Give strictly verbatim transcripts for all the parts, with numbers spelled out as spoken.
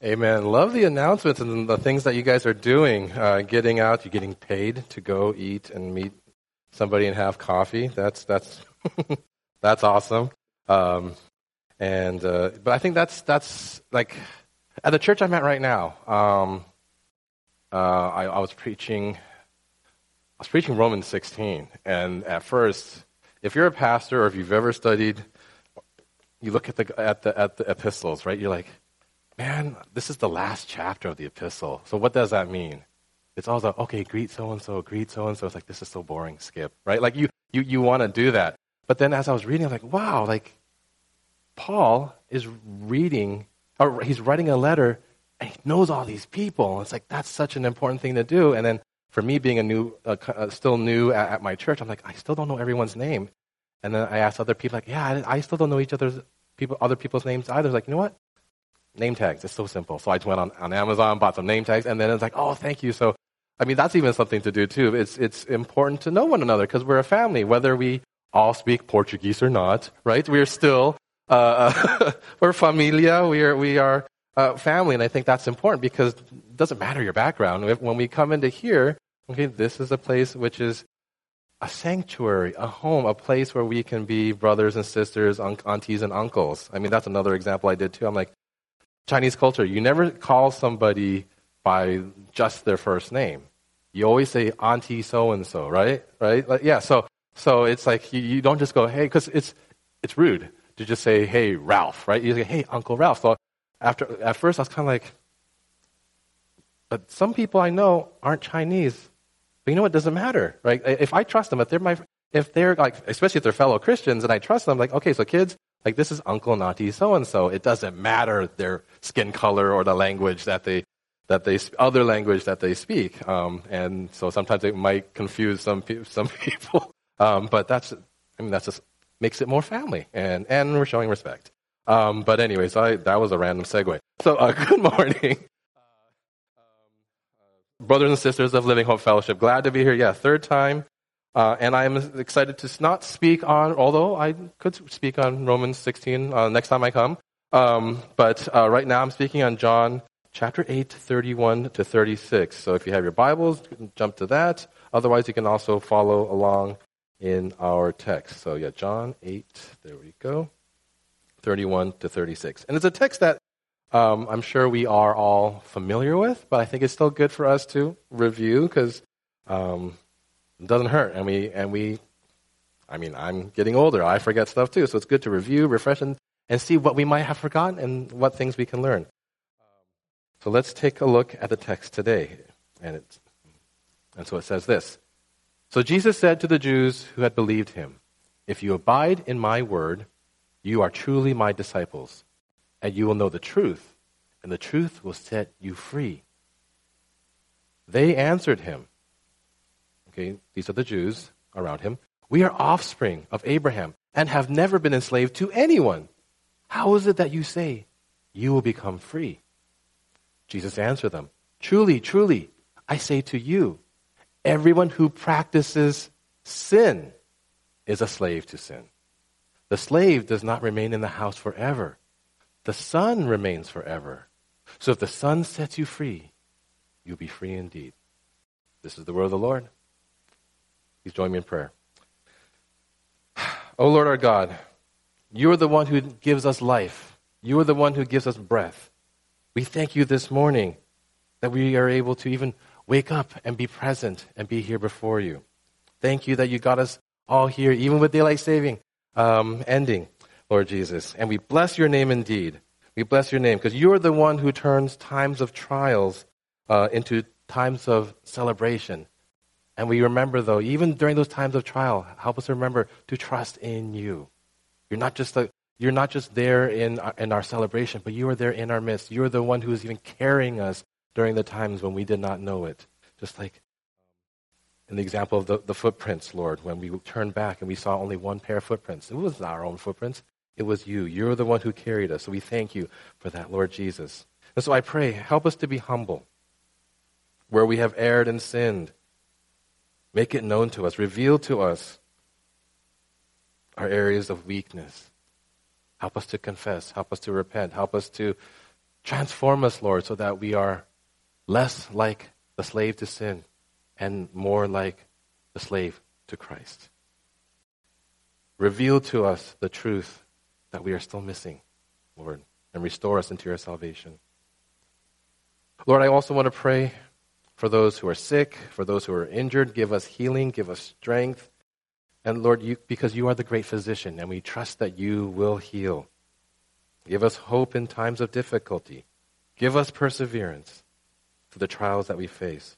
Amen. Love the announcements and the things that you guys are doing. Uh, getting out, you're getting paid to go eat and meet somebody and have coffee. That's that's that's awesome. Um, and uh, but I think that's that's like at the church I'm at right now. Um, uh, I, I was preaching. I was preaching Romans sixteen, and at first, if you're a pastor or if you've ever studied, you look at the at the at the epistles, right? You're like, man, this is the last chapter of the epistle. So what does that mean? It's all like, okay, greet so-and-so, greet so-and-so. It's like, this is so boring, skip, right? Like you, you, you want to do that. But then as I was reading, I'm like, wow, like Paul is reading, or he's writing a letter and he knows all these people. And it's like, that's such an important thing to do. And then for me being a new, uh, uh, still new at, at my church, I'm like, I still don't know everyone's name. And then I asked other people, like, yeah, I, I still don't know each other's people, other people's names either. It's like, you know what? Name tags. It's so simple. So I just went on, on Amazon, bought some name tags, and then it's like, oh, thank you. So, I mean, that's even something to do too. It's it's important to know one another because we're a family, whether we all speak Portuguese or not, right? We're still, uh, we're familia, we are, we are uh, family, and I think that's important because it doesn't matter your background. When we come into here, okay, this is a place which is a sanctuary, a home, a place where we can be brothers and sisters, un- aunties and uncles. I mean, that's another example I did too. I'm like, Chinese culture, you never call somebody by just their first name. You always say auntie so-and-so, right? Right? Like, yeah, so so it's like you, you don't just go, hey, because it's it's rude to just say, hey, Ralph, right? You say, hey, Uncle Ralph. So after, at first I was kind of like, but some people I know aren't Chinese. But you know what? It doesn't matter, right? If I trust them, if they're my, if they're like, especially if they're fellow Christians and I trust them, like, okay, so kids, like this is Uncle and Auntie so-and-so. It doesn't matter their skin color or the language that they, that they, other language that they speak. Um, and so sometimes it might confuse some, pe- some people. Um, but that's, I mean, that's just makes it more family and, and we're showing respect. Um, but anyways, I, that was a random segue. So, uh, good morning. Brothers and sisters of Living Hope Fellowship. Glad to be here. Yeah, third time. Uh, and I'm excited to not speak on, although I could speak on Romans sixteen uh, next time I come. Um, but uh, right now I'm speaking on John chapter eight, thirty-one to thirty-six. So if you have your Bibles, you can jump to that. Otherwise, you can also follow along in our text. So yeah, John eight, there we go, thirty-one to thirty-six. And it's a text that um, I'm sure we are all familiar with, but I think it's still good for us to review because um, it doesn't hurt, and we, and we, I mean, I'm getting older. I forget stuff too, so it's good to review, refresh, and, and see what we might have forgotten and what things we can learn. So let's take a look at the text today. And, it's, and so it says this. So Jesus said to the Jews who had believed him, if you abide in my word, you are truly my disciples, and you will know the truth, and the truth will set you free. They answered him. Okay, these are the Jews around him. We are offspring of Abraham and have never been enslaved to anyone. How is it that you say you will become free? Jesus answered them, truly, truly, I say to you, everyone who practices sin is a slave to sin. The slave does not remain in the house forever. The son remains forever. So if the son sets you free, you'll be free indeed. This is the word of the Lord. Please join me in prayer. O Lord our God, you are the one who gives us life. You are the one who gives us breath. We thank you this morning that we are able to even wake up and be present and be here before you. Thank you that you got us all here, even with daylight saving um, ending, Lord Jesus. And we bless your name indeed. We bless your name because you are the one who turns times of trials uh, into times of celebration. And we remember, though, even during those times of trial, help us remember to trust in you. You're not just a, you're not just there in our, in our celebration, but you are there in our midst. You are the one who is even carrying us during the times when we did not know it. Just like in the example of the, the footprints, Lord, when we turned back and we saw only one pair of footprints. It wasn't our own footprints. It was you. You're the one who carried us. So we thank you for that, Lord Jesus. And so I pray, help us to be humble. Where we have erred and sinned, make it known to us. Reveal to us our areas of weakness. Help us to confess. Help us to repent. Help us to Transform us, Lord, so that we are less like the slave to sin and more like the slave to Christ. Reveal to us the truth that we are still missing, Lord, and restore us into your salvation. Lord, I also want to pray for those who are sick, for those who are injured. Give us healing, give us strength. And Lord, you, because you are the great physician, and we trust that you will heal. Give us hope in times of difficulty. Give us perseverance for the trials that we face.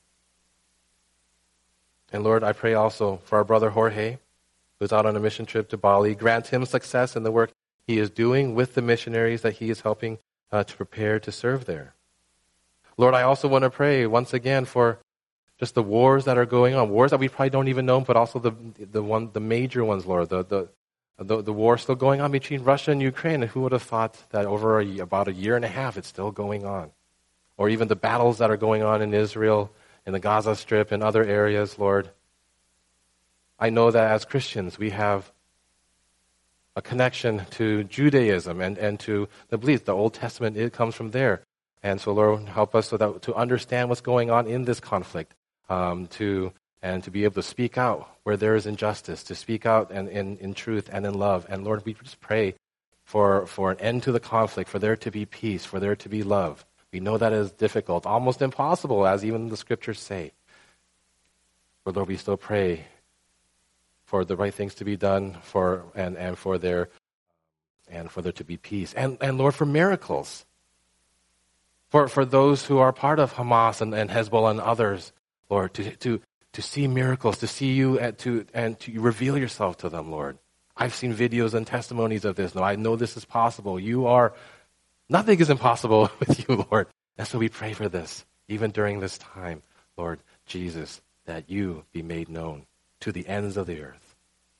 And Lord, I pray also for our brother Jorge, who's out on a mission trip to Bali. Grant him success in the work he is doing with the missionaries that he is helping uh, to prepare to serve there. Lord, I also want to pray once again for just the wars that are going on, wars that we probably don't even know, but also the the one the major ones, Lord, the the the, the war still going on between Russia and Ukraine. And who would have thought that over a, about a year and a half it's still going on? Or even the battles that are going on in Israel, in the Gaza Strip, and other areas, Lord. I know that as Christians we have a connection to Judaism and, and to the belief. The Old Testament, it comes from there. And so, Lord, help us so that to understand what's going on in this conflict, um, to and to be able to speak out where there is injustice, to speak out and in, in truth and in love. And Lord, we just pray for for an end to the conflict, for there to be peace, for there to be love. We know that is difficult, almost impossible, as even the scriptures say. But Lord, we still pray for the right things to be done, for and, and for there and for there to be peace. And and Lord, for miracles. For for those who are part of Hamas and, and Hezbollah and others, Lord, to to to see miracles, to see you and to and to reveal yourself to them, Lord. I've seen videos and testimonies of this. Now I know this is possible. You are nothing is impossible with you, Lord. And so we pray for this, even during this time, Lord Jesus, that you be made known to the ends of the earth.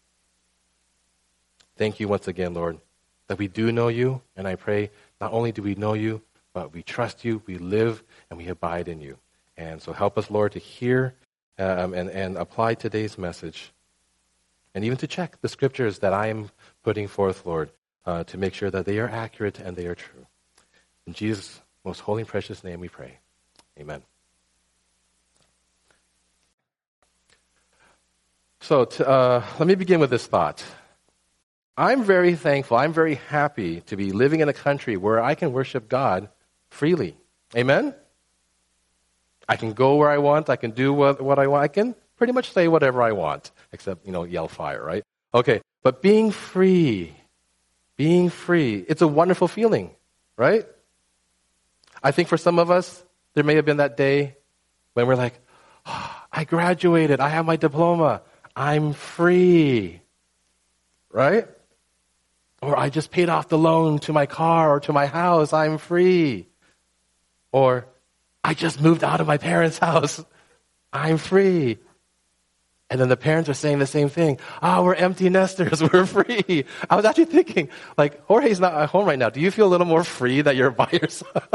Thank you once again, Lord, that we do know you, and I pray not only do we know you, but we trust you, we live, and we abide in you. And so help us, Lord, to hear um, and, and apply today's message, and even to check the scriptures that I am putting forth, Lord, uh, to make sure that they are accurate and they are true. In Jesus' most holy and precious name we pray. Amen. So to, uh, let me begin with this thought. I'm very thankful, I'm very happy to be living in a country where I can worship God freely. Amen? I can go where I want, I can do what, what I want, I can pretty much say whatever I want, except, you know, yell fire, right? Okay, but being free, being free, it's a wonderful feeling, right? I think for some of us, there may have been that day when we're like, oh, I graduated, I have my diploma, I'm free, right? Or I just paid off the loan to my car or to my house, I'm free. Or I just moved out of my parents' house, I'm free. And then the parents are saying the same thing. Ah, oh, we're empty nesters, we're free. I was actually thinking, like, Jorge's not at home right now. Do you feel a little more free that you're by yourself?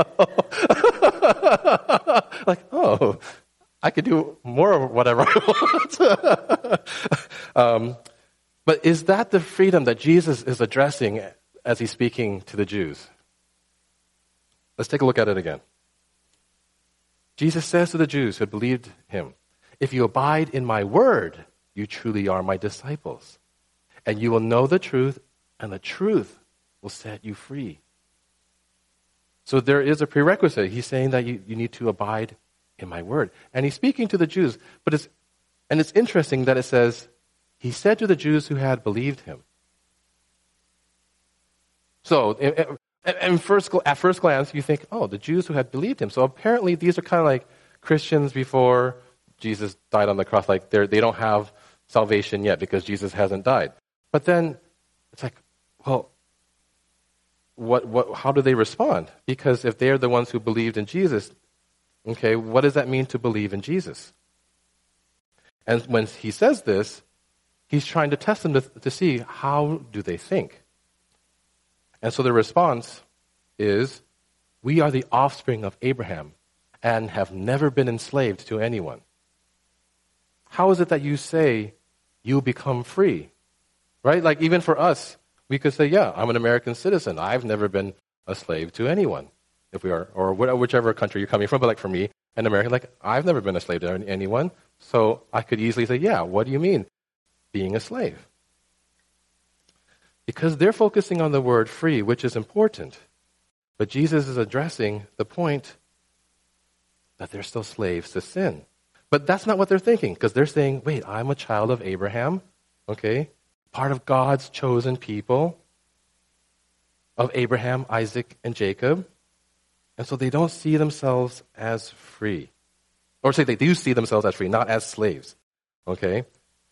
Like, oh, I could do more of whatever I want. um, but is that the freedom that Jesus is addressing as he's speaking to the Jews? Let's take a look at it again. Jesus says to the Jews who had believed him, if you abide in my word, you truly are my disciples. And you will know the truth, and the truth will set you free. So there is a prerequisite. He's saying that you, you need to abide in my word. And he's speaking to the Jews. But it's and it's interesting that it says, he said to the Jews who had believed him. So and first, at first glance, you think, oh, the Jews who had believed him. So apparently these are kind of like Christians before Jesus died on the cross. Like they they don't have salvation yet because Jesus hasn't died. But then it's like, well, what what? How do they respond? Because if they're the ones who believed in Jesus, okay, what does that mean to believe in Jesus? And when he says this, he's trying to test them to, to see how do they think. And so the response is, we are the offspring of Abraham and have never been enslaved to anyone. How is it that you say you become free? Right? Like even for us, we could say, yeah, I'm an American citizen. I've never been a slave to anyone. if we are, or whichever country you're coming from. But like for me, an American, like I've never been a slave to anyone, so I could easily say, yeah, what do you mean being a slave? Because they're focusing on the word free, which is important. But Jesus is addressing the point that they're still slaves to sin. But that's not what they're thinking, because they're saying, wait, I'm a child of Abraham, okay? Part of God's chosen people, of Abraham, Isaac, and Jacob. And so they don't see themselves as free. Or say they do see themselves as free, not as slaves, okay?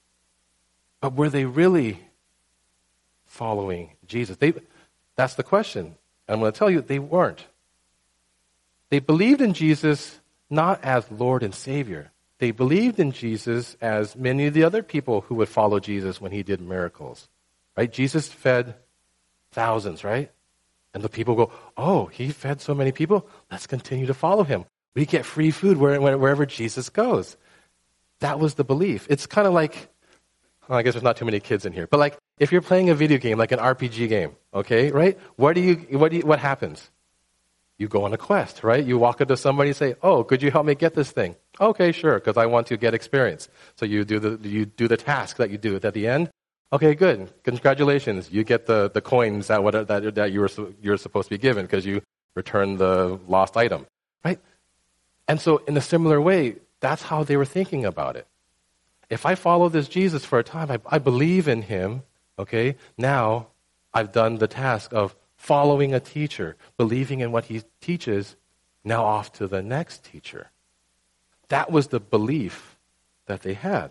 But were they really following Jesus? They, that's the question. And I'm going to tell you, they weren't. They believed in Jesus not as Lord and Savior. They believed in Jesus as many of the other people who would follow Jesus when he did miracles. Right? Jesus fed thousands, right? And the people go, oh, he fed so many people? Let's continue to follow him. We get free food wherever Jesus goes. That was the belief. It's kind of like, well, I guess there's not too many kids in here, but like if you're playing a video game, like an R P G game, okay, right? What do you, what do you, what happens? You go on a quest, right? You walk up to somebody and say, oh, could you help me get this thing? Okay, sure, because I want to get experience. So you do the, you do the task that you do at the end. Okay, good. Congratulations. You get the, the coins that, what, that, that you were, you're supposed to be given because you returned the lost item, right? And so in a similar way, that's how they were thinking about it. If I follow this Jesus for a time, I, I believe in him, okay? Now I've done the task of following a teacher, believing in what he teaches, now off to the next teacher. That was the belief that they had.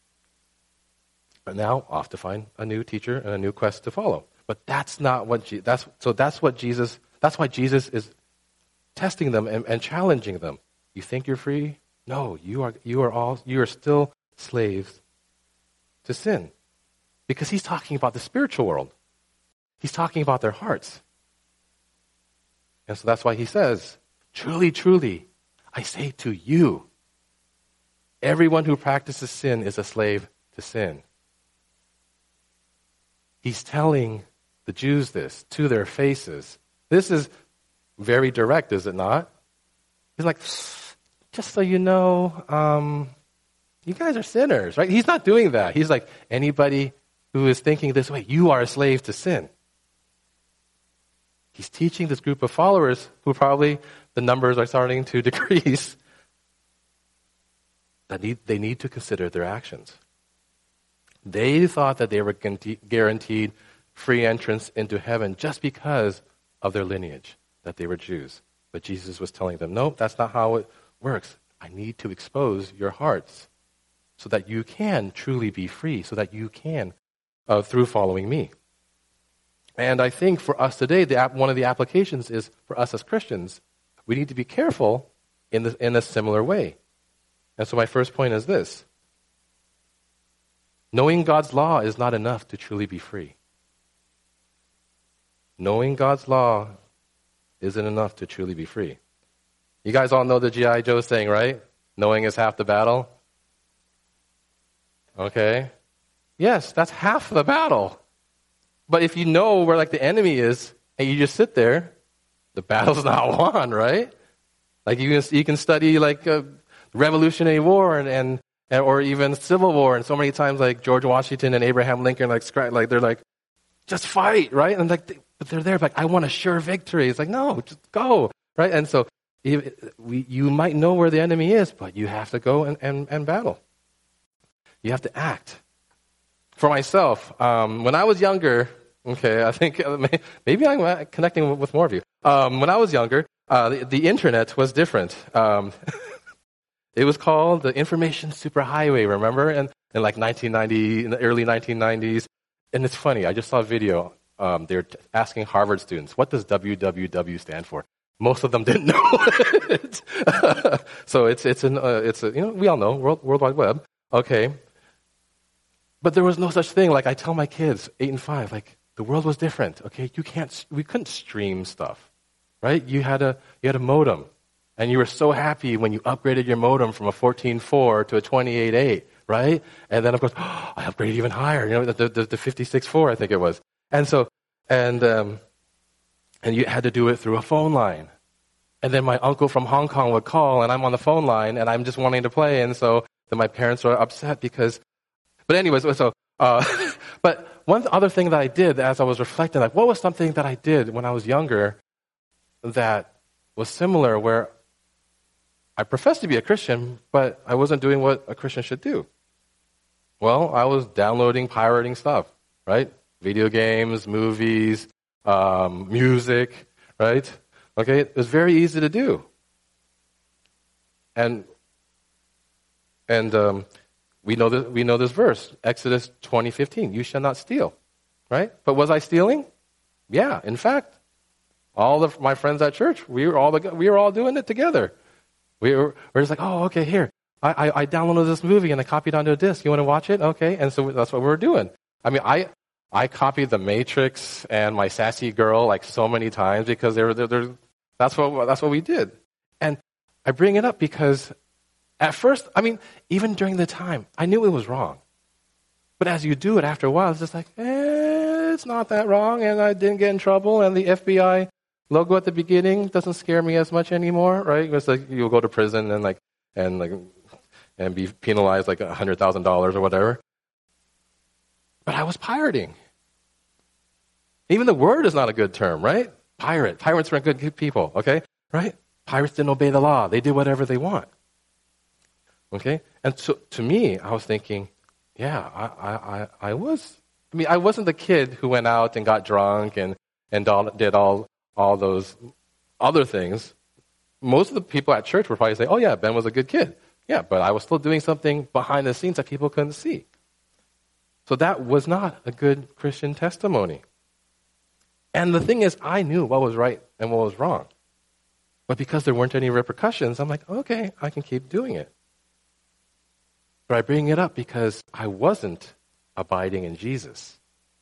But now off to find a new teacher and a new quest to follow. But that's not what Je- that's so that's what Jesus that's why Jesus is testing them and, and challenging them. You think you're free? No, you are you are all you are still slaves to sin. Because he's talking about the spiritual world. He's talking about their hearts. And so that's why he says, truly, truly, I say to you, everyone who practices sin is a slave to sin. He's telling the Jews this to their faces. This is very direct, is it not? He's like, just so you know, um, you guys are sinners, right? He's not doing that. He's like, anybody who is thinking this way, you are a slave to sin. He's teaching this group of followers who probably the numbers are starting to decrease, that need, they need to consider their actions. They thought that they were guaranteed free entrance into heaven just because of their lineage, that they were Jews. But Jesus was telling them, no, that's not how it works. I need to expose your hearts so that you can truly be free, so that you can, uh, through following me. And I think for us today, the, one of the applications is for us as Christians, we need to be careful in, the, in a similar way. And so my first point is this. Knowing God's law is not enough to truly be free. Knowing God's law isn't enough to truly be free. You guys all know the G I. Joe saying, right? Knowing is half the battle. Okay. Yes, that's half the battle. But if you know where like the enemy is and you just sit there, the battle's not won, right? Like you can, you can study like a Revolutionary War and, and, and or even Civil War, and so many times like George Washington and Abraham Lincoln like like they're like, just fight, right? And like, they, but they're there like, I want a sure victory. It's like, no, just go, right? And so if, we, you might know where the enemy is, but you have to go and, and, and battle. You have to act. For myself, um, when I was younger, okay, I think maybe I'm connecting with more of you. Um, when I was younger, uh, the, the internet was different. Um, it was called the Information Superhighway, remember? And in like nineteen ninety, in the early nineteen nineties. And it's funny, I just saw a video. Um, they were t- asking Harvard students, what does W W W stand for? Most of them didn't know it. So it's it's an uh, it's a, you know, we all know World World Wide Web. Okay. But there was no such thing. Like I tell my kids, eight and five, like the world was different. Okay, you can't. We couldn't stream stuff, right? You had a you had a modem, and you were so happy when you upgraded your modem from a fourteen four to a twenty-eight eight, right? And then of course, oh, I upgraded even higher. You know, the the, the fifty-six four, I think it was. And so, and um, and you had to do it through a phone line. And then my uncle from Hong Kong would call, and I'm on the phone line, and I'm just wanting to play. And so then my parents were upset because, but anyways, so, uh, but one other thing that I did as I was reflecting, like what was something that I did when I was younger that was similar, where I professed to be a Christian, but I wasn't doing what a Christian should do? Well, I was downloading, pirating stuff, right? Video games, movies, um, music, right? Okay, it was very easy to do. And and um, we know this, we know this verse, Exodus twenty fifteen. You shall not steal, right? But was I stealing? Yeah, in fact, all of my friends at church, we were all the, we were all doing it together. We were we're just like, oh, okay, here, I, I I downloaded this movie and I copied onto a disc. You want to watch it? Okay, and so that's what we were doing. I mean, I I copied The Matrix and My Sassy Girl like so many times because they were they're, they're, that's what that's what we did. And I bring it up because at first, I mean, even during the time, I knew it was wrong. But as you do it after a while, it's just like, eh, it's not that wrong, and I didn't get in trouble, and the F B I logo at the beginning doesn't scare me as much anymore, right? It's like you'll go to prison and like and like and be penalized like a hundred thousand dollars or whatever. But I was pirating. Even the word is not a good term, right? Pirate. Pirates are good, good people, okay? Right? Pirates didn't obey the law. They did whatever they want. Okay? And so to me, I was thinking, yeah, I, I, I was. I mean, I wasn't the kid who went out and got drunk and, and all, did all, all those other things. Most of the people at church would probably say, oh yeah, Ben was a good kid. Yeah, but I was still doing something behind the scenes that people couldn't see. So that was not a good Christian testimony. And the thing is, I knew what was right and what was wrong. But because there weren't any repercussions, I'm like, okay, I can keep doing it. But I bring it up because I wasn't abiding in Jesus.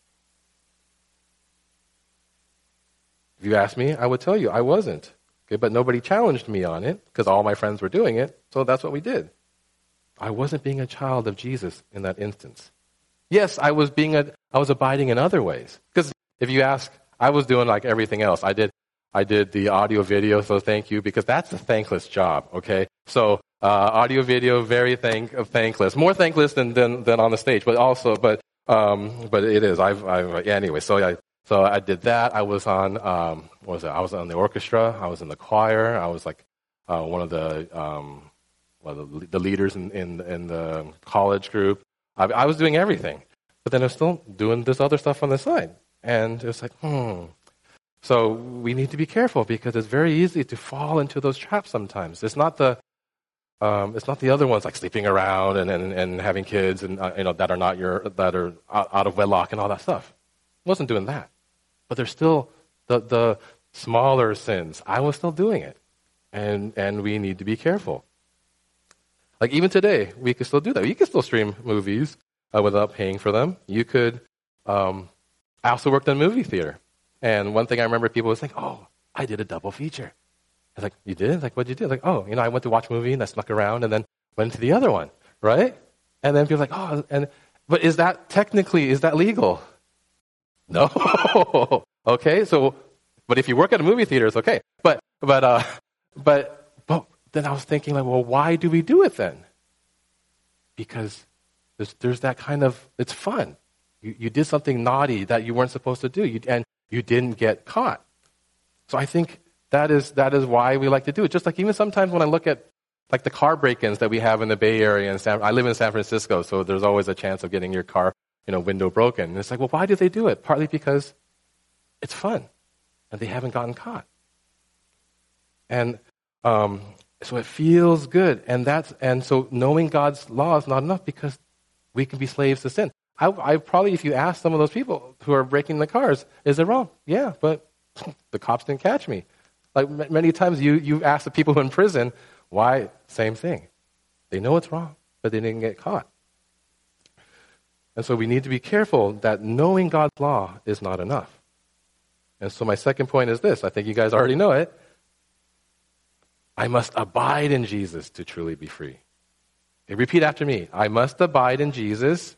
If you ask me, I would tell you I wasn't. Okay, but nobody challenged me on it because all my friends were doing it, so that's what we did. I wasn't being a child of Jesus in that instance. Yes, I was being a, I was abiding in other ways. Because if you ask, I was doing like everything else. I did, I did the audio video, so thank you, because that's a thankless job. Okay, so uh, audio video, very thank, thankless, more thankless than, than than on the stage, but also, but um, but it is. I've, I've yeah, anyway. So I, so I did that. I was on, um, what was it? I was on the orchestra. I was in the choir. I was like uh, one of the, um, well, the, the leaders in, in in the college group. I, I was doing everything, but then I was still doing this other stuff on the side. And it was like, hmm. So we need to be careful because it's very easy to fall into those traps sometimes. It's not the, um, it's not the other ones like sleeping around and, and, and having kids and uh, you know that are not your that are out of wedlock and all that stuff. I wasn't doing that, but there's still the the smaller sins. I was still doing it, and and we need to be careful. Like even today, we could still do that. You can still stream movies uh, without paying for them. You could. Um, I also worked in a movie theater. And one thing I remember people was like, oh, I did a double feature. I was like, you did? Like, what'd you do? Like, oh, you know, I went to watch a movie and I snuck around and then went to the other one, right? And then people were like, oh, and but is that technically, is that legal? No. Okay, so, but if you work at a movie theater, it's okay. But, but, uh, but, but then I was thinking like, well, why do we do it then? Because there's, there's that kind of, it's fun. You, you did something naughty that you weren't supposed to do, you, and you didn't get caught. So I think that is that is why we like to do it. Just like even sometimes when I look at like the car break-ins that we have in the Bay Area, and San, I live in San Francisco, so there's always a chance of getting your car, you know, window broken. And it's like, well, why do they do it? Partly because it's fun, and they haven't gotten caught. And um, so it feels good, and that's and so knowing God's law is not enough because we can be slaves to sin. I, I probably, if you ask some of those people who are breaking the cars, is it wrong? Yeah, but the cops didn't catch me. Like m- many times you, you ask the people in prison, why? Same thing. They know it's wrong, but they didn't get caught. And so we need to be careful that knowing God's law is not enough. And so my second point is this. I think you guys already know it. I must abide in Jesus to truly be free. Okay, repeat after me. I must abide in Jesus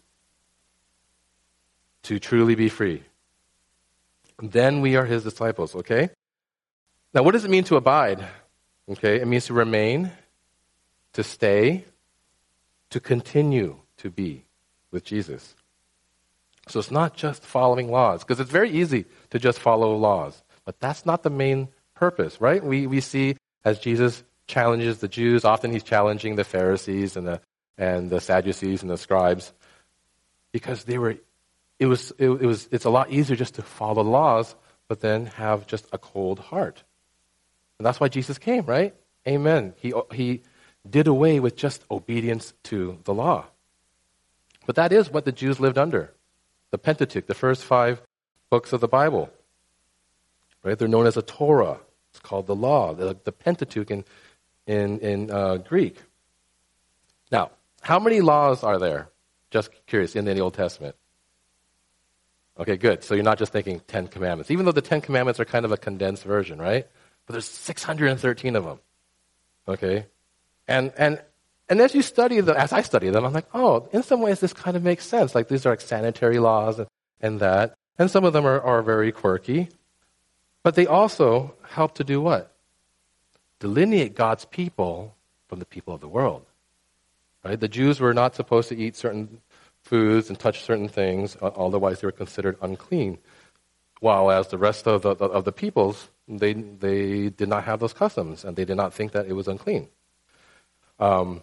to truly be free. Then we are his disciples, okay? Now, what does it mean to abide? Okay, it means to remain, to stay, to continue to be with Jesus. So it's not just following laws, because it's very easy to just follow laws, but that's not the main purpose, right? We we see as Jesus challenges the Jews, often he's challenging the Pharisees and the and the Sadducees and the scribes, because they were, it was it, it was it's a lot easier just to follow laws, but then have just a cold heart. And that's why Jesus came, right? Amen. He he did away with just obedience to the law. But that is what the Jews lived under. The Pentateuch, the first five books of the Bible. Right? They're known as a Torah. It's called the law, the, the Pentateuch in in, in uh, Greek. Now, how many laws are there? Just curious, in the Old Testament. Okay, good. So you're not just thinking Ten Commandments. Even though the Ten Commandments are kind of a condensed version, right? But there's six hundred thirteen of them. Okay? And and and as you study them, as I study them, I'm like, oh, in some ways this kind of makes sense. Like these are like sanitary laws and, and that. And some of them are, are very quirky. But they also help to do what? Delineate God's people from the people of the world. Right? The Jews were not supposed to eat certain foods and touch certain things, otherwise they were considered unclean. While as the rest of the, of the peoples, they they did not have those customs, and they did not think that it was unclean. Um,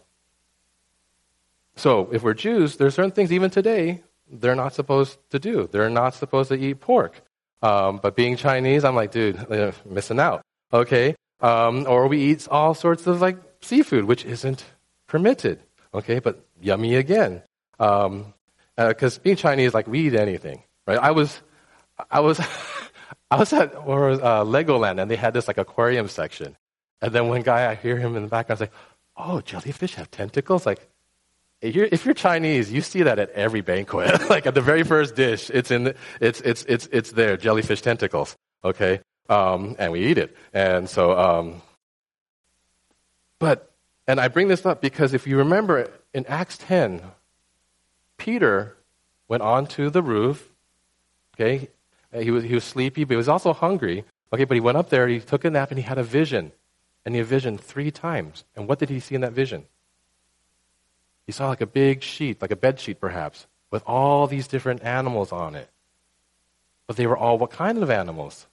so if we're Jews, there are certain things even today they're not supposed to do. They're not supposed to eat pork. Um, but being Chinese, I'm like, dude, uh, missing out. Okay, um, or we eat all sorts of like seafood, which isn't permitted. Okay, but yummy again. Um, because uh, being Chinese, like we eat anything, right? I was, I was, I was at or, uh, Legoland, and they had this like aquarium section, and then one guy, I hear him in the background, I was like, "Oh, jellyfish have tentacles!" Like, if you're, if you're Chinese, you see that at every banquet. Like at the very first dish, it's in, the, it's it's it's it's there, jellyfish tentacles. Okay, um, and we eat it, and so, um, but, and I bring this up because if you remember in Acts ten. Peter went onto the roof, okay? He was, he was sleepy, but he was also hungry, okay? But he went up there, he took a nap, and he had a vision. And he had a vision three times. And what did he see in that vision? He saw like a big sheet, like a bed sheet perhaps, with all these different animals on it. But they were all what kind of animals?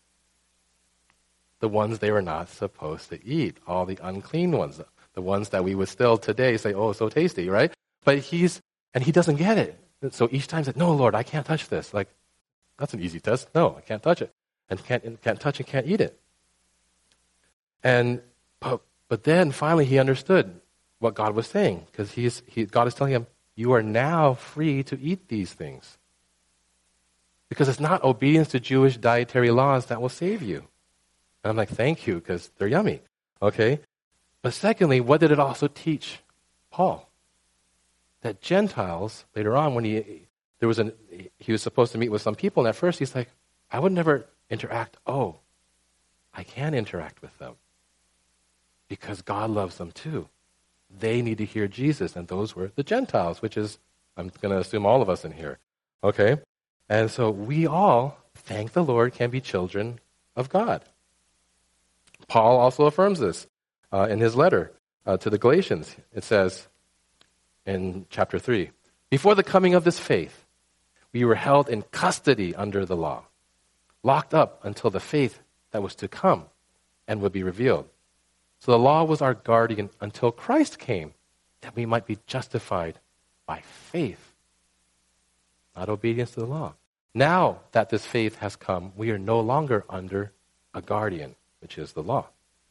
The ones they were not supposed to eat, all the unclean ones, the ones that we would still today say, oh, so tasty, right? But he's And he doesn't get it. So each time he said, no, Lord, I can't touch this. Like, that's an easy test. No, I can't touch it. And can't, can't touch and can't eat it. And, but, but then finally he understood what God was saying. Because he's, he, God is telling him, you are now free to eat these things. Because it's not obedience to Jewish dietary laws that will save you. And I'm like, thank you, because they're yummy. Okay? But secondly, what did it also teach Paul? That Gentiles, later on, when he there was an he was supposed to meet with some people, and at first he's like, I would never interact. Oh, I can interact with them. Because God loves them too. They need to hear Jesus, and those were the Gentiles, which is, I'm going to assume all of us in here. Okay? And so we all, thank the Lord, can be children of God. Paul also affirms this uh, in his letter uh, to the Galatians. It says, in chapter three, before the coming of this faith, we were held in custody under the law, locked up until the faith that was to come and would be revealed. So the law was our guardian until Christ came, that we might be justified by faith, not obedience to the law. Now that this faith has come, we are no longer under a guardian, which is the law.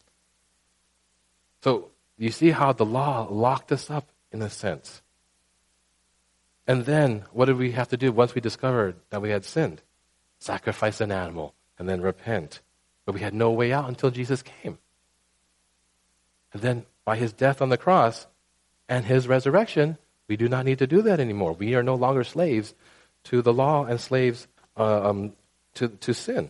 So you see how the law locked us up in a sense. And then, what did we have to do once we discovered that we had sinned? Sacrifice an animal and then repent. But we had no way out until Jesus came. And then, by his death on the cross and his resurrection, we do not need to do that anymore. We are no longer slaves to the law and slaves uh, um, to, to sin.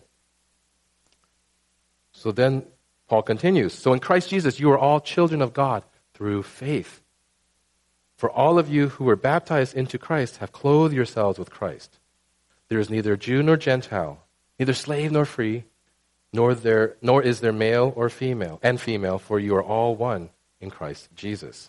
So then, Paul continues. So in Christ Jesus, you are all children of God through faith. For all of you who were baptized into Christ have clothed yourselves with Christ. There is neither Jew nor Gentile, neither slave nor free, nor there, nor is there male or female and female, for you are all one in Christ Jesus.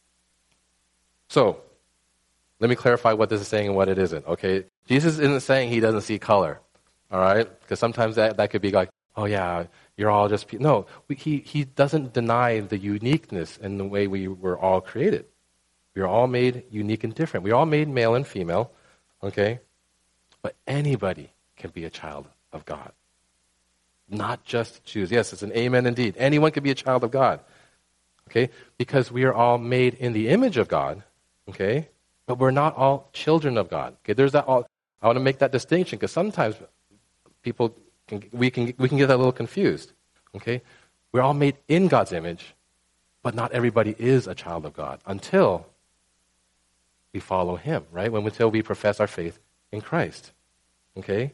So, let me clarify what this is saying and what it isn't, okay? Jesus isn't saying he doesn't see color, all right? Because sometimes that, that could be like, oh yeah, you're all just... Pe-. No, we, he, he doesn't deny the uniqueness in the way we were all created. We are all made unique and different. We are all made male and female, okay? But anybody can be a child of God. Not just Jews. Yes, it's an amen indeed. Anyone can be a child of God, okay? Because we are all made in the image of God, okay? But we're not all children of God. Okay, there's that. All, I want to make that distinction because sometimes people can, we can we can get a little confused. Okay, we're all made in God's image, but not everybody is a child of God until we follow Him. Right? When until we profess our faith in Christ. Okay.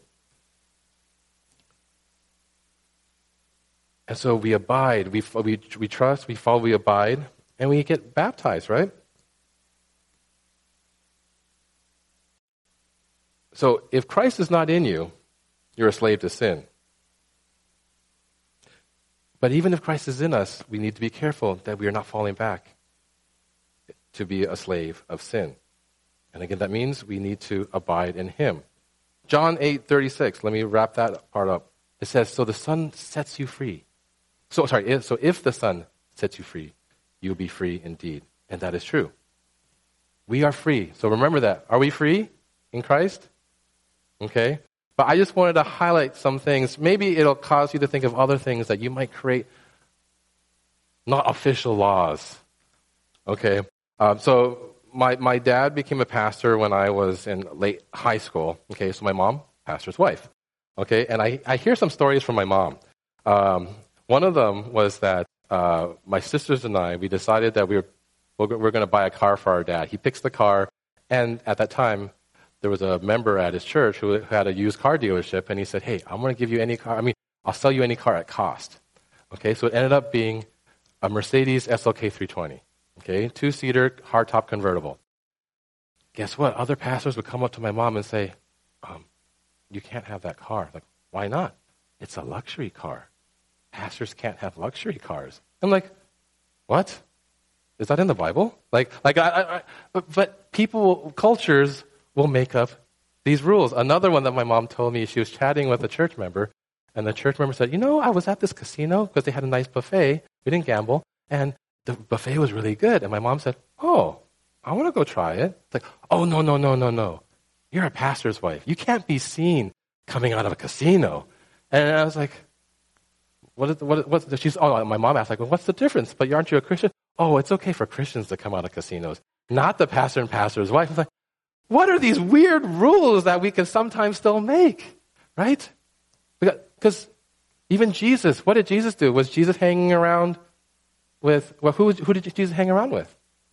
And so we abide, we we we trust, we follow, we abide, and we get baptized. Right. So if Christ is not in you, you're a slave to sin. But even if Christ is in us, we need to be careful that we are not falling back to be a slave of sin. And again, that means we need to abide in Him. John eight thirty-six, let me wrap that part up. It says, so the Son sets you free. So, sorry, if, so if the Son sets you free, you'll be free indeed. And that is true. We are free. So remember that. Are we free in Christ? Okay? But I just wanted to highlight some things. Maybe it'll cause you to think of other things that you might create not official laws. Okay? Um, so my my dad became a pastor when I was in late high school. Okay? So my mom, pastor's wife. Okay? And I, I hear some stories from my mom. Um, one of them was that uh, my sisters and I, we decided that we were, we're, we're going to buy a car for our dad. He picks the car, and at that time, there was a member at his church who had a used car dealership, and he said, hey, I'm going to give you any car. I mean, I'll sell you any car at cost. Okay, so it ended up being a Mercedes S L K three twenty. Okay, two-seater, hardtop convertible. Guess what? Other pastors would come up to my mom and say, um, you can't have that car. Like, why not? It's a luxury car. Pastors can't have luxury cars. I'm like, what? Is that in the Bible? Like, like, I, I, but, but people, cultures will make up these rules. Another one that my mom told me, she was chatting with a church member, and the church member said, you know, I was at this casino because they had a nice buffet. We didn't gamble, and the buffet was really good. And my mom said, oh, I want to go try it. It's like, oh, no, no, no, no, no. You're a pastor's wife. You can't be seen coming out of a casino. And I was like, what is, what, what's the, she's, oh, my mom asked, like, well, what's the difference? But aren't you a Christian? Oh, it's okay for Christians to come out of casinos, not the pastor and pastor's wife. I was like, what are these weird rules that we can sometimes still make, right? Because even Jesus, what did Jesus do? Was Jesus hanging around with, well, who, who did Jesus hang around with?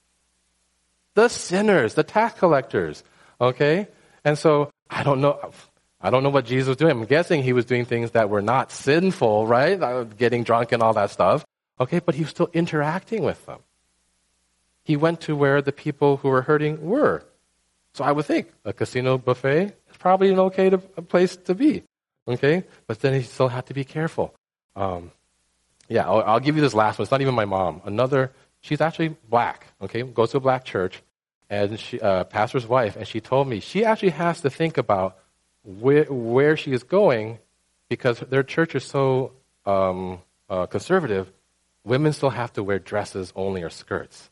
The sinners, the tax collectors, okay? And so, I don't know, I don't know what Jesus was doing. I'm guessing he was doing things that were not sinful, right? Getting drunk and all that stuff, okay? But he was still interacting with them. He went to where the people who were hurting were. So I would think a casino buffet is probably an okay to, a place to be, okay? But then you still have to be careful. Um, yeah, I'll, I'll give you this last one. It's not even my mom. Another, she's actually black, okay? Goes to a black church, and she, uh, pastor's wife, and she told me she actually has to think about where where she is going because their church is so um, uh, conservative. Women still have to wear dresses only or skirts.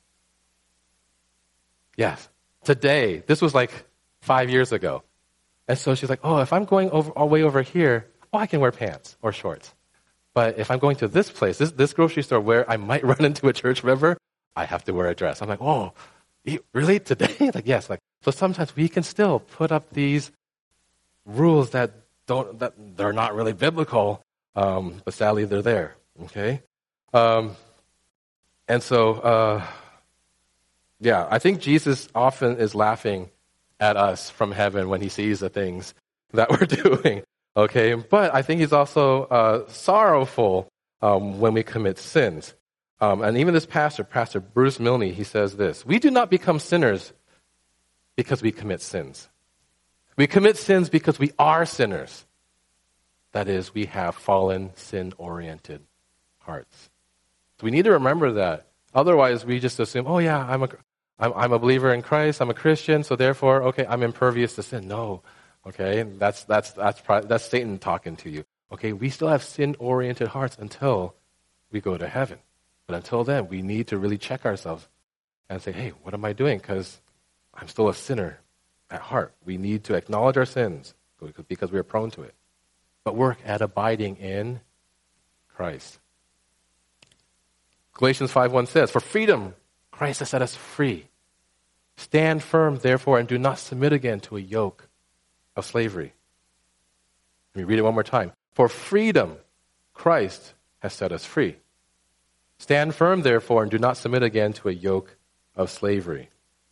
Yes. Today, this was like five years ago. And so she's like, oh, if I'm going over all the way over here, oh, I can wear pants or shorts. But if I'm going to this place, this, this grocery store where I might run into a church member, I have to wear a dress. I'm like, oh, really? Today? Like, yes. Like, so sometimes we can still put up these rules that don't, that they're not really biblical, um, but sadly they're there. Okay? Um, and so, uh, Yeah, I think Jesus often is laughing at us from heaven when he sees the things that we're doing, okay? But I think he's also uh, sorrowful um, when we commit sins. Um, and even this pastor, Pastor Bruce Milne, he says this, we do not become sinners because we commit sins. We commit sins because we are sinners. That is, we have fallen, sin-oriented hearts. So we need to remember that. Otherwise, we just assume, oh yeah, I'm a, I'm, I'm a believer in Christ, I'm a Christian, so therefore, okay, I'm impervious to sin. No, okay, that's that's that's that's Satan talking to you. Okay, we still have sin-oriented hearts until we go to heaven. But until then, we need to really check ourselves and say, hey, what am I doing? Because I'm still a sinner at heart. We need to acknowledge our sins because we are prone to it. But work at abiding in Christ. Galatians five one says, for freedom, Christ has set us free. Stand firm, therefore, and do not submit again to a yoke of slavery. Let me read it one more time. For freedom, Christ has set us free. Stand firm, therefore, and do not submit again to a yoke of slavery.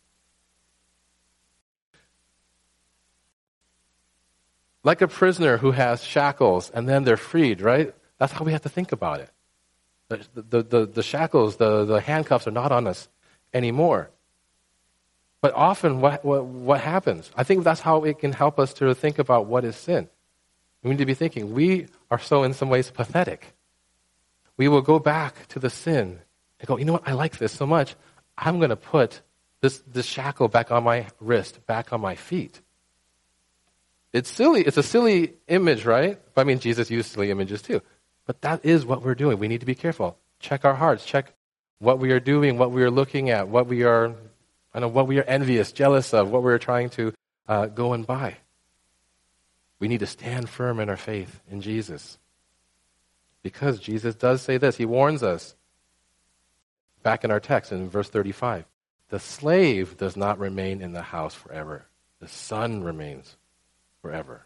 Like a prisoner who has shackles and then they're freed, right? That's how we have to think about it. The, the, the, the shackles, the, the handcuffs are not on us anymore. But often what, what, what happens? I think that's how it can help us to think about what is sin. We need to be thinking, we are so in some ways pathetic. We will go back to the sin and go, you know what, I like this so much, I'm going to put this, this shackle back on my wrist, back on my feet. It's silly. It's a silly image, right? I mean, Jesus used silly images too. But that is what we're doing. We need to be careful. Check our hearts. Check what we are doing, what we are looking at, what we are, I know, what we are envious, jealous of, what we're trying to uh, go and buy. We need to stand firm in our faith in Jesus. Because Jesus does say this. He warns us. Back in our text in verse thirty-five. The slave does not remain in the house forever. The son remains forever.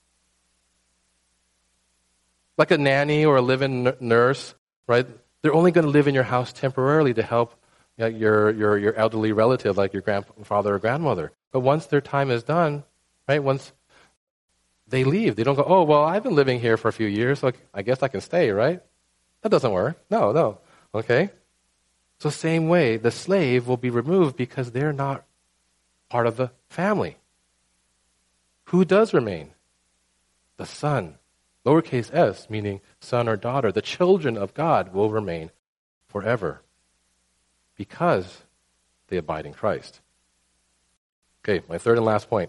Like a nanny or a live-in n- nurse, right? They're only going to live in your house temporarily to help you know, your, your, your elderly relative, like your grandfather or grandmother. But once their time is done, right, once they leave, they don't go, oh, well, I've been living here for a few years, so I guess I can stay, right? That doesn't work. No, no. Okay? So same way, the slave will be removed because they're not part of the family. Who does remain? The son. Lowercase s, meaning son or daughter. The children of God will remain forever because they abide in Christ. Okay, my third and last point.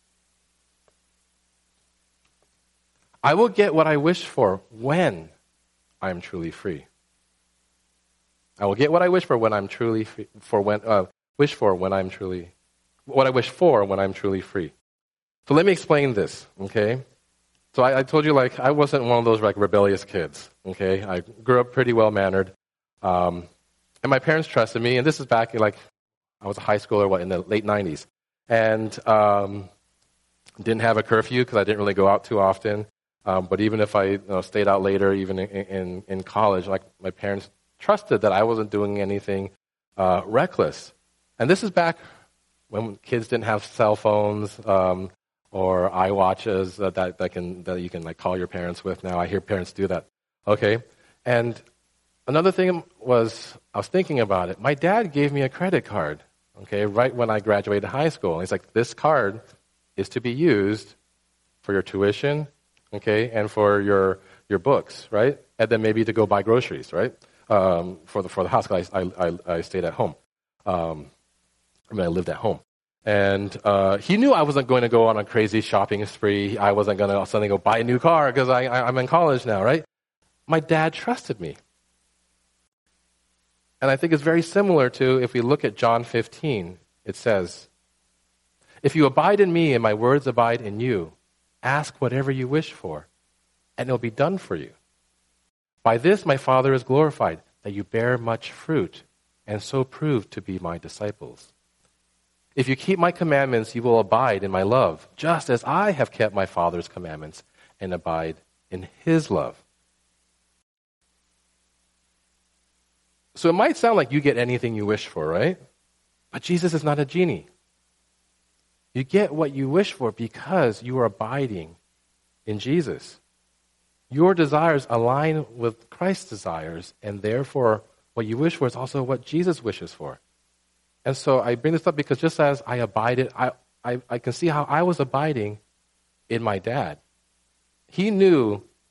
I will get what I wish for when I am truly free. I will get what I wish for when I'm truly free, for when uh, wish for when I'm truly what I wish for when I'm truly free. So let me explain this, okay? So I, I told you, like, I wasn't one of those, like, rebellious kids, okay? I grew up pretty well-mannered. Um, and my parents trusted me, and this is back in, like, I was a high schooler, what, in the late nineties. And um, didn't have a curfew because I didn't really go out too often. Um, but even if I you know, stayed out later, even in, in, in college, like, my parents trusted that I wasn't doing anything uh, reckless. And this is back when kids didn't have cell phones, um, or iWatches that, that that can that you can like call your parents with now. I hear parents do that. Okay, and another thing was I was thinking about it. My dad gave me a credit card. Okay, right when I graduated high school, he's like, "This card is to be used for your tuition, okay, and for your your books, right, and then maybe to go buy groceries, right, um, for the for the house. Cause I I I stayed at home. Um, I mean, I lived at home." And uh, he knew I wasn't going to go on a crazy shopping spree. I wasn't going to suddenly go buy a new car because I, I, I'm in college now, right? My dad trusted me. And I think it's very similar to if we look at John fifteen. It says, if you abide in me and my words abide in you, ask whatever you wish for, and it will be done for you. By this my Father is glorified, that you bear much fruit, and so prove to be my disciples. If you keep my commandments, you will abide in my love, just as I have kept my Father's commandments and abide in his love. So it might sound like you get anything you wish for, right? But Jesus is not a genie. You get what you wish for because you are abiding in Jesus. Your desires align with Christ's desires, and therefore what you wish for is also what Jesus wishes for. And so I bring this up because just as I abided, I, I, I can see how I was abiding in my dad. He knew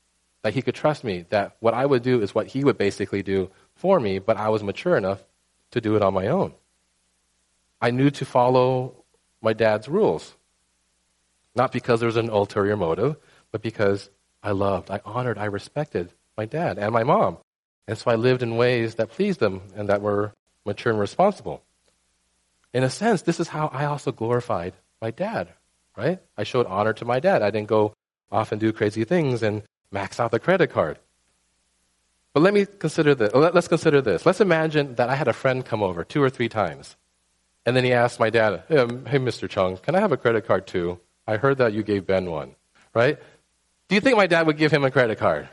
that he could trust me, that what I would do is what he would basically do for me, but I was mature enough to do it on my own. I knew to follow my dad's rules. Not because there was an ulterior motive, but because I loved, I honored, I respected my dad and my mom. And so I lived in ways that pleased them and that were mature and responsible. In a sense, this is how I also glorified my dad, right? I showed honor to my dad. I didn't go off and do crazy things and max out the credit card. But let me consider this. Let's consider this. Let's imagine that I had a friend come over two or three times. And then he asked my dad, hey, hey, Mister Chung, can I have a credit card too? I heard that you gave Ben one, right? Do you think my dad would give him a credit card?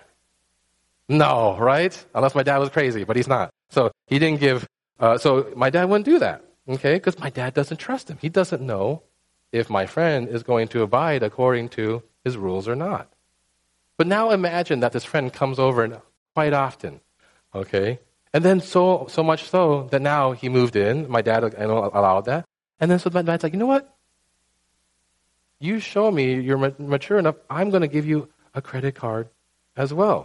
No, right? Unless my dad was crazy, but he's not. So he didn't give, uh, so my dad wouldn't do that, okay? Because my dad doesn't trust him. He doesn't know if my friend is going to abide according to his rules or not. But now imagine that this friend comes over quite often, okay? And then so so much so that now he moved in. My dad I know, allowed that. And then so my dad's like, you know what? You show me you're mature enough, I'm going to give you a credit card as well.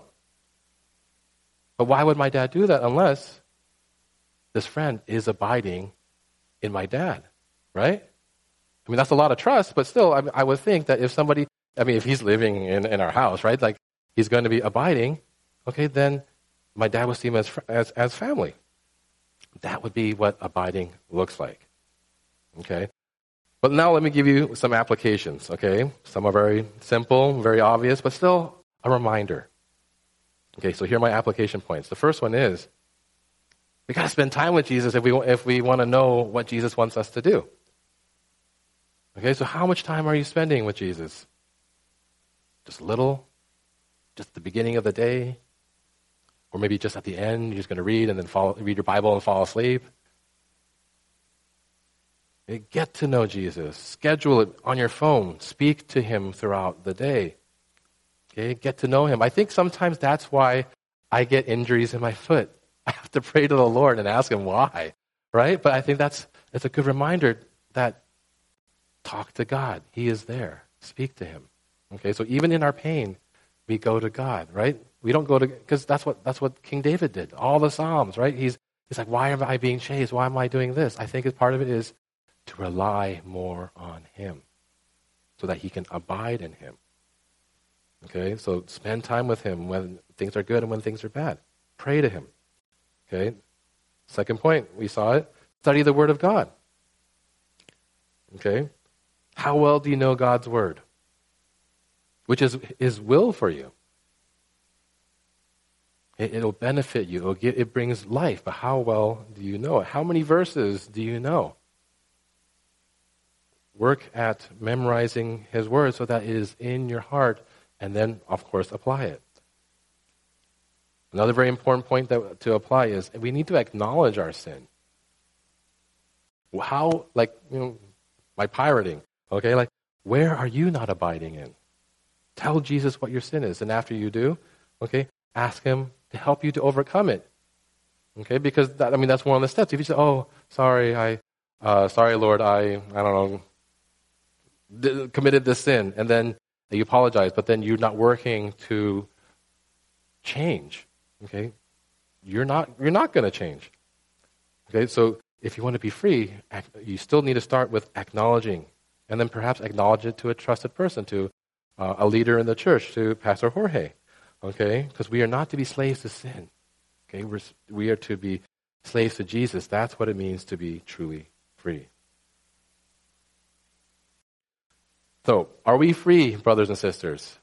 But why would my dad do that unless this friend is abiding in my dad, right? I mean, that's a lot of trust, but still, I, I would think that if somebody, I mean, if he's living in, in our house, right, like he's going to be abiding, okay, then my dad would see him as, as, as family. That would be what abiding looks like, okay? But now let me give you some applications, okay? Some are very simple, very obvious, but still a reminder. Okay, so here are my application points. The first one is, we got to spend time with Jesus if we if we want to know what Jesus wants us to do. Okay, so how much time are you spending with Jesus? Just a little? Just the beginning of the day? Or maybe just at the end, you're just going to read and then fall, read your Bible and fall asleep? Get to know Jesus. Schedule it on your phone. Speak to him throughout the day. Okay, get to know him. I think sometimes that's why I get injuries in my foot. I have to pray to the Lord and ask him why, right? But I think that's it's a good reminder that talk to God. He is there. Speak to him. Okay, so even in our pain, we go to God, right? We don't go to, because that's what that's what King David did. All the Psalms, right? He's he's like, why am I being chased? Why am I doing this? I think part of it is to rely more on him so that he can abide in him. Okay, so spend time with him when things are good and when things are bad. Pray to him. Okay, second point, we saw it. Study the Word of God. Okay, how well do you know God's Word? Which is his will for you. It, it'll benefit you. It'll get, it brings life, but how well do you know it? How many verses do you know? Work at memorizing his Word so that it is in your heart, and then, of course, apply it. Another very important point that, to apply is we need to acknowledge our sin. How, like, you know, by pirating, okay? Like, where are you not abiding in? Tell Jesus what your sin is, and after you do, okay, ask him to help you to overcome it. Okay, because, that, I mean, that's one of the steps. If you say, oh, sorry, I, uh, sorry, Lord, I, I don't know, d- committed this sin, and then you apologize, but then you're not working to change. Okay, you're not you're not going to change. Okay, so if you want to be free, you still need to start with acknowledging, and then perhaps acknowledge it to a trusted person, to uh, a leader in the church, to Pastor Jorge. Okay, because we are not to be slaves to sin. Okay, we're, we are to be slaves to Jesus. That's what it means to be truly free. So, are we free, brothers and sisters?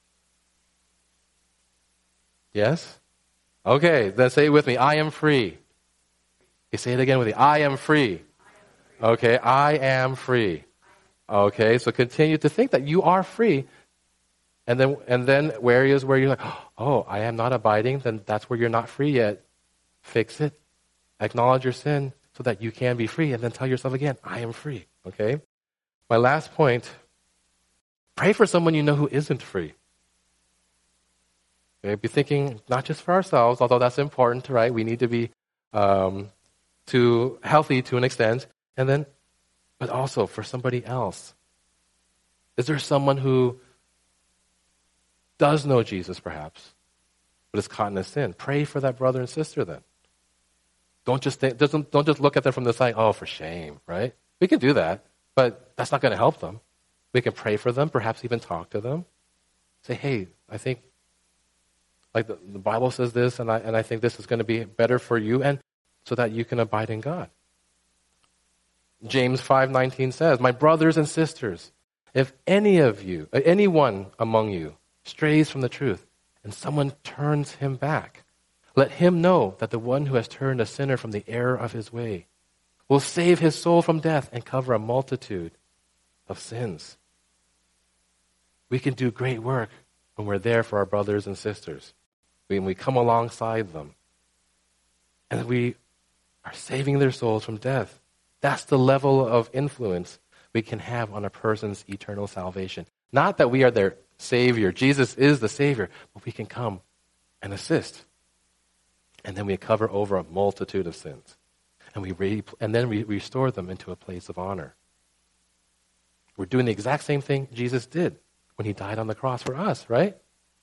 Yes? Okay, then say it with me. I am free. Okay, say it again with me. I am free. Okay, I am free. Okay, so continue to think that you are free. And then and then where areas where you're like, oh, I am not abiding, then that's where you're not free yet. Fix it. Acknowledge your sin so that you can be free. And then tell yourself again, I am free. Okay? My last point, pray for someone you know who isn't free. Okay, be thinking not just for ourselves, although that's important, right? We need to be um, to healthy to an extent, and then, but also for somebody else. Is there someone who does know Jesus perhaps, but is caught in a sin. Pray for that brother and sister then. Don't just think, don't, don't just look at them from the side, oh, for shame, right? We can do that, but that's not going to help them. We can pray for them, perhaps even talk to them. Say, hey, I think, like the, the Bible says this, and I, and I think this is going to be better for you, and so that you can abide in God. James five nineteen says, my brothers and sisters, if any of you, anyone among you strays from the truth, and someone turns him back, let him know that the one who has turned a sinner from the error of his way will save his soul from death and cover a multitude of sins. We can do great work when we're there for our brothers and sisters, when we come alongside them, and we are saving their souls from death. That's the level of influence we can have on a person's eternal salvation. Not that we are their Savior. Jesus is the Savior, but we can come and assist. And then we cover over a multitude of sins. And we re- and then we restore them into a place of honor. We're doing the exact same thing Jesus did when he died on the cross for us, right?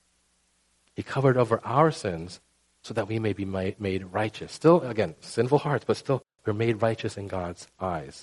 He covered over our sins so that we may be made righteous. Still, again, sinful hearts, but still, we're made righteous in God's eyes.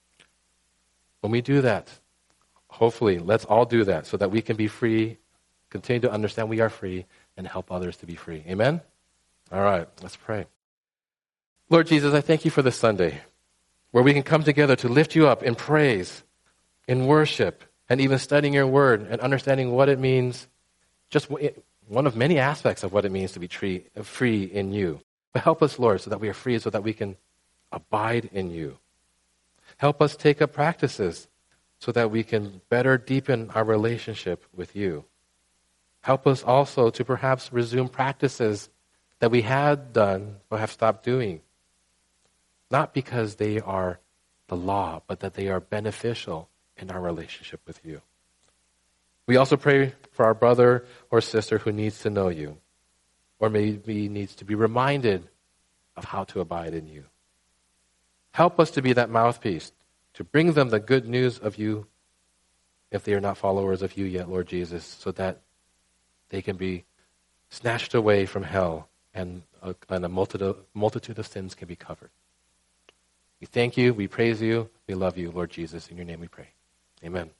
When we do that, hopefully, let's all do that so that we can be free, continue to understand we are free, and help others to be free. Amen? All right, let's pray. Lord Jesus, I thank you for this Sunday where we can come together to lift you up in praise, in worship, and even studying your word and understanding what it means, just one of many aspects of what it means to be tree, free in you. But help us, Lord, so that we are free, so that we can abide in you. Help us take up practices so that we can better deepen our relationship with you. Help us also to perhaps resume practices that we had done but have stopped doing. Not because they are the law, but that they are beneficial in our relationship with you. We also pray for our brother or sister who needs to know you, or maybe needs to be reminded of how to abide in you. Help us to be that mouthpiece, to bring them the good news of you if they are not followers of you yet, Lord Jesus, so that they can be snatched away from hell and a, and a multitude, multitude of sins can be covered. We thank you, we praise you, we love you, Lord Jesus. In your name we pray. Amen.